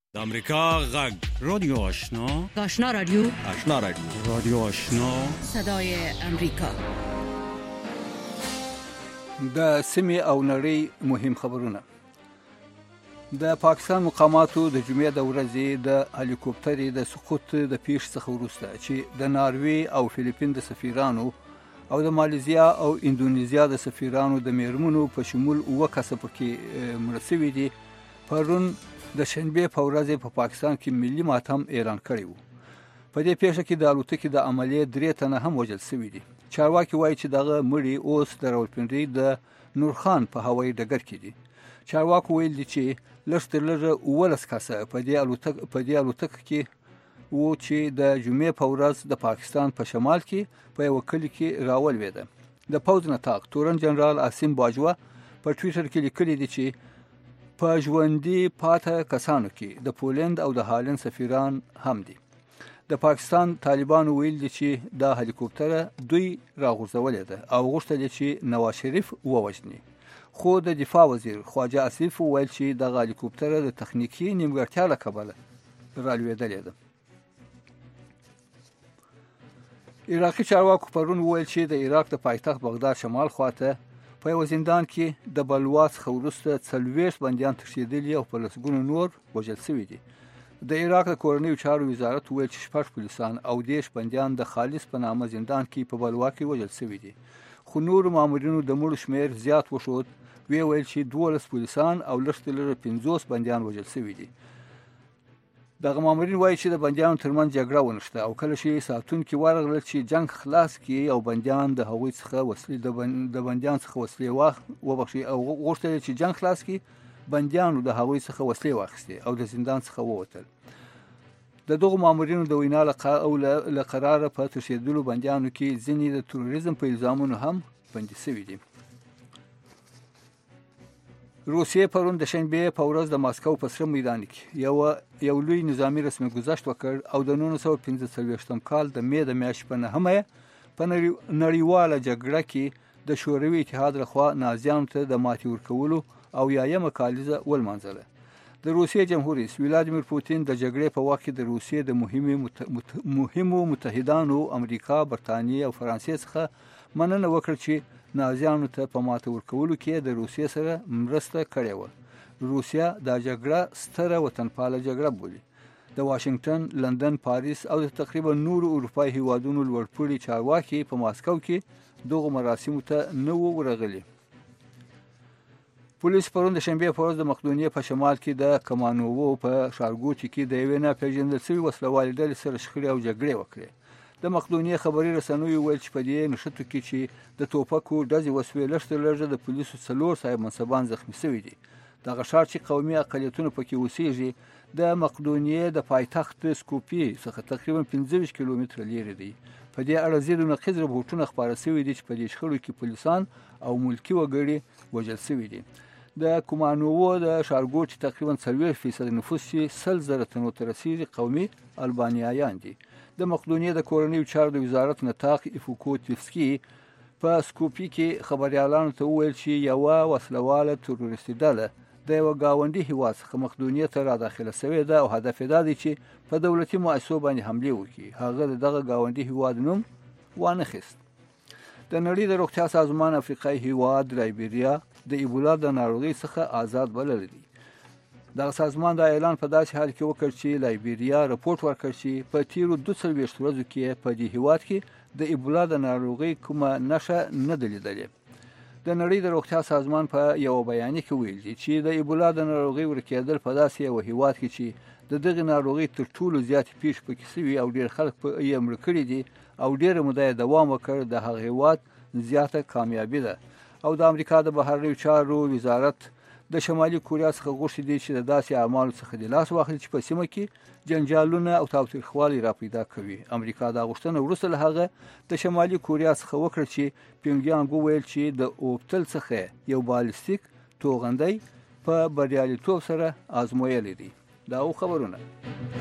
د امریکا غږ رادیو آشنا آشنا رادیو رادیو آشنا صدای امریکا. د سیمې او نړۍ مهم خبرونه. د پاکستان مقاماتو د جمعې د ورځې د هلیکوپټرې د سقوط د پیښ څخه وروسته چې د ناروې او فلیپین د سفیرانو او د مالیزیا او اندونیزیا د سفیرانو د میرمنو په شمول 9 کسه پکې مړه شوي دي، پرون د شنبې په ورځ په پاکستان کې ملي ماتم اعلان کړی و. په دې پیښه کې د الوتکې د عملیې 3 تنه هم وژل شوي دي. چارواکي وایي چې دغه مړي اوس د راولپنډۍ د نورخان په هوایي ډګر کې دي. چارواکو ویل دي چې لږ تر لږه 19 کسه په دې الوتکه کې و چې د جمعې په ورځ د پاکستان په شمال کې په یو کلي کې راولوېده. د پوځ نطاق تورن جنرال عاصم باجوه په ټویټر کې لیکلي دي چې په ژوندي پاته کسانو کې د پولند او د هالند سفیران هم دي. د پاکستان طالبانو ویل دي چې دا هلیکوپټر دوی راغورځولې ده او غوښتل چې نواز شریف ووژني، خو د دفاع وزیر خواجه آصف ویل چې د هلیکوپټر د تخنیکی نیمګړتیا له کبله رالوېدلې ده. عراقي چارواکو پرون ویل چې د عراق د پایتخت بغداد شمال خواته په یو زندان کې د بلوا څخه وروسته 40 بندیان تښتېدلي او په لسګونو نور وژل شوي دي. د عراق د کورنیو چارو وزارت ویل چې 6 پولیسان او 10 بندیان د خالص په نامه زندان کې په بلوا کې وژل شوي دي، خو نور مامورینو د مړو شمیر زیات وښود. ویل چې 12 پولیسان او لږ تر لږه 50 بندیان وژل شوي دي. دغه مامورین وایي چې د بندیانو ترمنځ جګړه ونښته او کله چې ساتونکي ورغلل چې جنگ خلاص کړي او بندیان د هغوی څخه وسلې د بندیان څخه وسلې وبخښي او غوښتل چې جنگ خلاص کړي، بندیانو د هغوی څخه وسلې واخیستې او د زندان څخه ووتل. د دغو مامورینو د وینا له قراره په تښتېدلو بندیانو کې ځینې د تروریزم په الزامونو هم بندي شوي دي. روسیې پرون د شنبې په ورځ د ماسکو په سره میدان کې یو لوی نظامی رسمي گذشت وکړ او د 1945 کال د مې د میاشتې په 9 په نړیواله جګړه کې د شوروي اتحاد لخوا نازیانو ته د ماتې ورکولو او 1 کالیزه ولمانځله. د روسیې جمهور رئیس ولادیمیر پوتین د جګړې په وخت کې د روسیې د مهمو متحدانو امریکا، برتانیې او فرانسې څخه مننه وکړه چې نازیانو ته په ماته ورکولو کې د روسیې سره مرسته کړې وه. روسیه دا جګړه ستره وطنپاله جګړه بولي. د واشنگټن، لندن، پاریس او د تقریبا نورو اروپایي هیوادونو لوړپوړي چارواکي په ماسکو کې دغو مراسمو ته نه وو ورغلي. پولیس پرون د شنبې په ورځ د مقدونیې په شمال کې د کمانوو په ښارګوټي کې د یوې ناپېژندل شوې وسلوالې ډلې سره شخړې او جګړې وکړې. د مقدونیې خبري رسنیو ویل چې په دې نښتو کې چې د توپکو ډزې وسوې، لږ تر لږه د پولیسو 4 صاحب منصبان زخمي شوي دي. دغه ښار چې قومي اقلیتونه پکې اوسېږي د مقدونیې د پایتخت سکوپي څخه تقریبا 25 کیلومتره لرې دی. په دې اړه ځینې نقیض رپورټونه خپاره شوي دي چې په دې شخړو کې پولیسان او ملکي وګړي وژل شوي دي. د کومانوو د ښارګوټي تقریبا 40% نفوس چې 100,000 تنو ته رسیږي قومي البانیایان دي. د مقدونیې د کورنیو چارو د وزارت نطاق ایفوکوتیفسکي په سکوپي کې خبریالانو ته وویل چې یوه وسلواله تروریستي ډله د یوه ګاونډي هیواد څخه مقدونیې ته را داخله شوې ده او هدف یې دا دی چې په دولتي مؤسسو باندې حملې وکړي. هغه د دغه ګاونډي هیواد نوم وانخیست. د نړۍ د روغتیا سازمان افریقایي هیواد لایبیریا د ایبولا د ناروغۍ څخه آزاد بللی دی. دغه سازمان دا اعلان په داسې حال کې وکړ چې لایبیریا رپورټ ورکړ چې په تیرو 42 ورځو کې په دې هیواد کې د ایبولا د ناروغۍ کومه نښه نه ده لیدلې. د نړۍ د روغتیا سازمان په یو بیانیه کې ویل دي چې د ایبولا د ناروغۍ ورکېدل په داسې یو هیواد کې چې د دغه ناروغۍ تر ټولو زیاتې پیښې پکې شوي او ډېر خلک یې مړه کړي دي او ډېره موده یې دوام وکړ، د هغه هیواد زیاته کامیابي ده. او د امریکا د بهرنیو چارو وزارت د شمالي کوریا څخه غوښتي دي چې د داسې اعمالو څخه د لاس واخلي چې په سیمه کې جنجالونه او تاوتریخوالی را پیدا کوي. امریکا دا غوښتنه وروسته له هغه د شمالي کوریا څخه وکړه چې پیونګیانګ وویل چې د اوبتل څخه یو بالستیک توغندی په بریالیتوب سره آزمویلی دی. دا خبرونه